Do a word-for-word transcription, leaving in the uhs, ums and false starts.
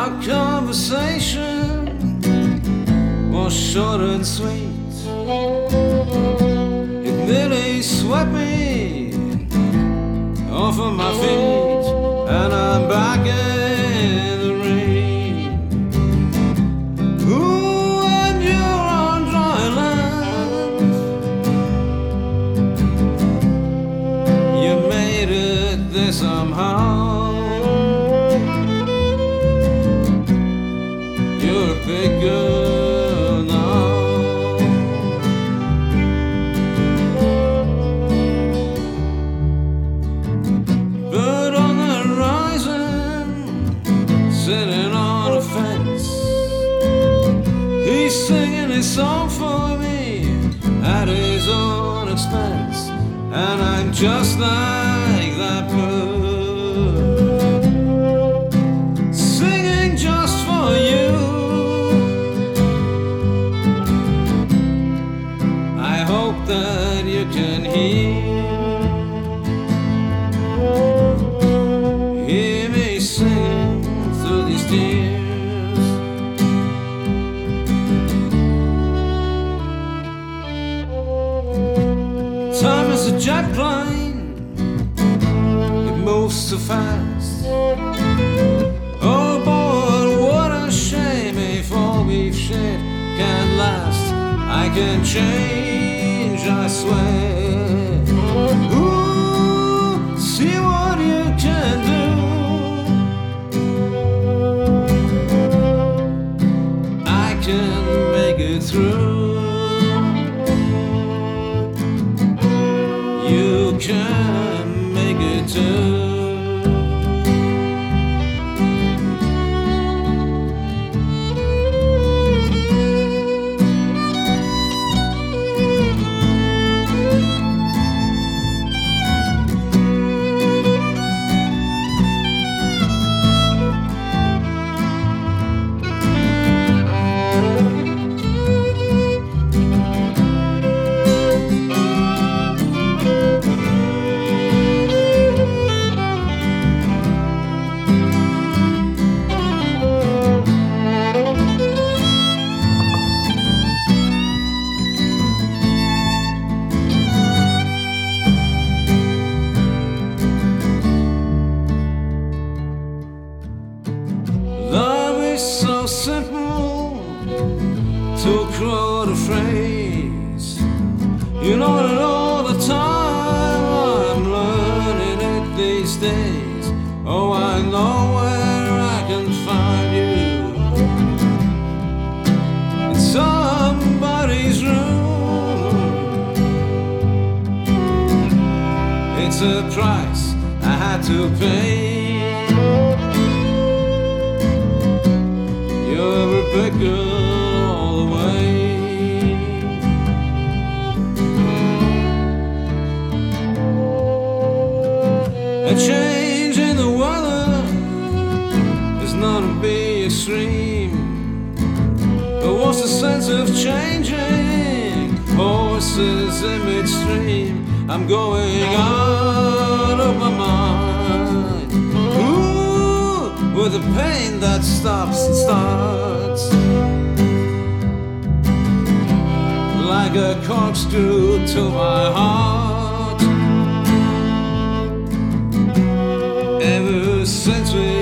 Our conversation was short and sweet. It nearly swept me off of my feet, and I'm back in the rain. Ooh, and you're on dry land. You made it there somehow. You're a big girl now. Bird on the horizon, sitting on a fence. He's singing his song for me at his own expense. And I'm just like that bird, singing just for you. I hope that you can hear, hear me sing through these tears. Time is a jet plane, it moves so fast. Oh boy, what a shame if all we've shared can't last. I can change, I swear. Ooh, see what you can do. I can make it through. You can make it too. Love is so simple to quote a phrase. You know it all the time. I'm learning it these days. Oh, I know where I can find you, in somebody's room. It's a price I had to pay. You're a big girl all the way. A change in the weather is not a big extreme. But what's the sense of changing horses in midstream? I'm going out of my mind. Ooh, with a pain that stops and starts, like a corkscrew to my heart. Ever since we